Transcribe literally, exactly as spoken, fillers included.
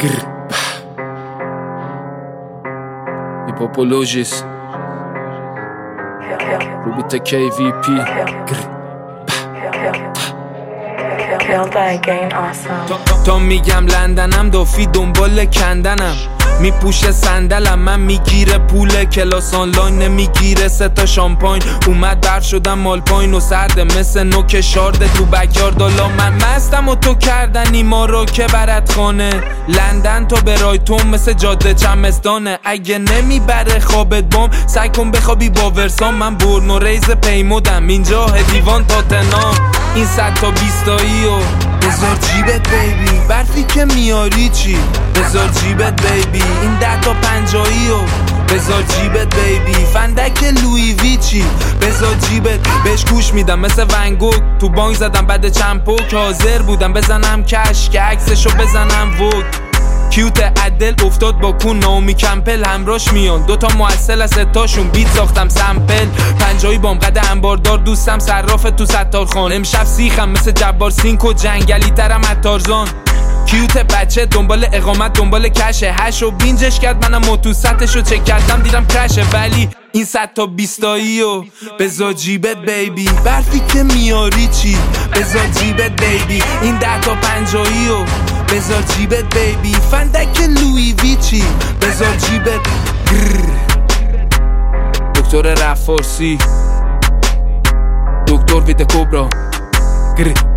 هیپوپولوژیس روبیت کی وی پی تا میگم لندنم دافی دنبال کندنم میپوشه صندلم من میگیره پول کلاس آنلاین نمیگیره سه تا شامپاین اومد بر شدم مال پایین و سرده مثل نوک شارده تو بکیارد دالا من مستم و تو کردنی ما رو که برات خانه لندن تا برایتون مثل جاده چمستانه اگه نمیبره خوابت بام سعی کن بخوابی با ورسام من برن و ریز پیمودم اینجا هدیوان تاتنام این صد تا بیستایی و بذار جیبت بیبی برفی که میاری چی بذار جیبت بیبی این ده تا پنجایی و بذار جیبت بیبی فندک لوی ویچی بذار جیبت بهش گوش میدم مثل ونگوک تو بانک زدم بعد چند پوک حاضر بودم بزنم کش که عکسشو بزنم وک کیوت عدل افتاد با کون نامی کمپل همراش میان دوتا معسل از ستاشون بیت ساختم سمپل پنجایی بام قد انباردار دوستم صراف تو ستار خان امشب سیخم مثل جبار سینک و جنگلی ترم اتارزان کیوت بچه دنبال اقامت دنبال کشه هش و بینجش کرد منم موتوستشو چک کردم دیدم کشه ولی این صد تا بیستایی و بذار جیبت بیبی برفی که میاری چی بذار جیبت بیبی این ده تا پنجایی و بذار جیبت بیبی فندک لوی ویچی بذار جیبت دکتر رفارسی دکتر ویده کوبرا